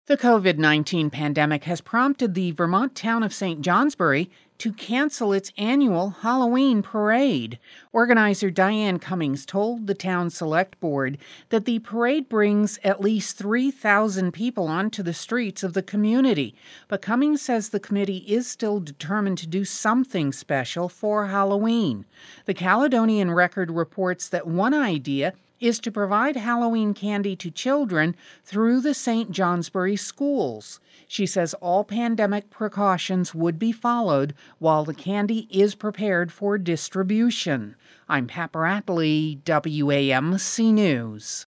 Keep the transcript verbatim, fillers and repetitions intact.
The COVID nineteen pandemic has prompted the Vermont town of Saint Johnsbury to cancel its annual Halloween parade. Organizer Diane Cummings told the town select board that the parade brings at least three thousand people onto the streets of the community. But Cummings says the committee is still determined to do something special for Halloween. The Caledonian Record reports that one idea is to provide Halloween candy to children through the Saint Johnsbury schools. She says all pandemic precautions would be followed while the candy is prepared for distribution. I'm Pat Bradley, W A M C News.